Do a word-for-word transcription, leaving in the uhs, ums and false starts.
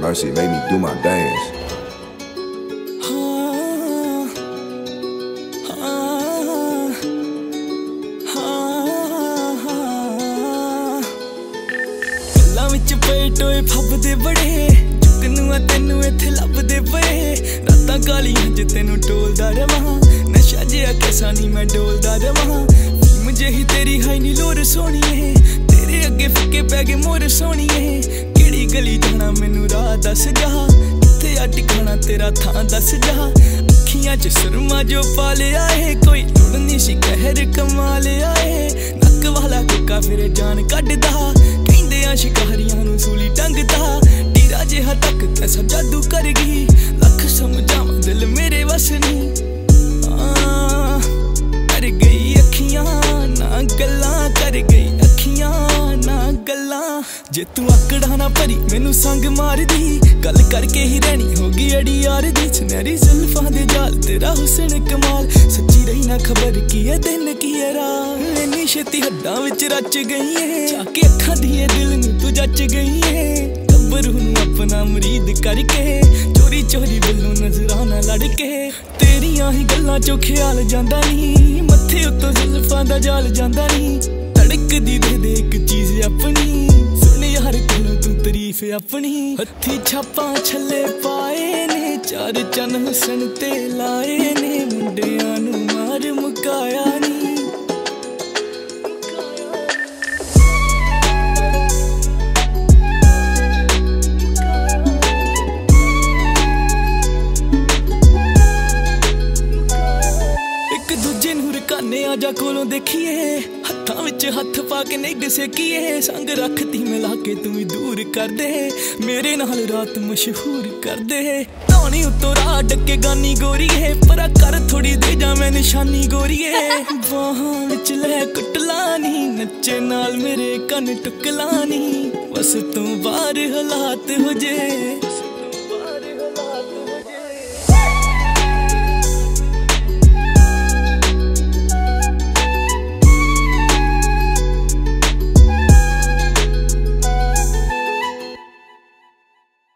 Mercy made me do my dance. विच पे टोए फबदे बड़े चुकनू आ तेनू इत्थे लभदे पए रातां कालियां च तेनू टोलदा रवां नशा जिहा कैसा नी मैं डोलदा रवां मुझे ही तेरी है नी लोर सोहणीए तेरे अगे फिक्के पै गए मोर सोहणीए केड़ी गली जाना मैनू राह दस जा कित्थे आ टिकाणा तेरा थां दस जा अखियां च सुरमा जो पा लिया है कोई लुड़नी सी कहर कमा लिया है नक वाला कुक्का फिर जान कड्डदा शिकारियां नू सूली टंगदा टीरा जिहा तक कैसा जादू कर गई लख समझावां दिल मेरे वस नी कर गई अखियां ना गल्लां कर गई अखियां ना गल्लां जे तू आकड़ा ना भरी मैनू संग मार दी गल करके ही रहनी होगी अड़ी यार दी सुनहरी जुल्फां दे जाल तेरा हुस्न कमाल सच्ची रही ना खबर की है दिन की है रात इन्नी छेती हड्डां विच रच गई है जाके अखां दिए दिल नू तू जच गई है गब्बरू नू अपना मुरीद करके चोरी चोरी बल्लों नजराना लड़के तेरियां ही गल्लां चो ख्याल जांदा नी मत्थे उत्तों जुल्फां दा जाल जांदा नी धड़कदी दे दे इक चीज अपनी सुन यार कोलों तू तारीफ अपनी हत्थी छापां छल्ले पाए ने चार चन हुस्न ते लाए ने मुंडियां नू मार मुकाया नी काने आजा कोलों देखिए हत्थां विच हत्थ पा के निग सेकीए संग रखती मिला के तू भी दूर कर दे मेरे नाल रात मशहूर कर दे धौनी उत्तों राह डके गानी गोरीए परा कर थोड़ी दे जा मैं निशानी गोरीए बाहां विच लै कुटलानी नच्चे नाल मेरे कन टुकलानी बस तू बाहर हालात हो जे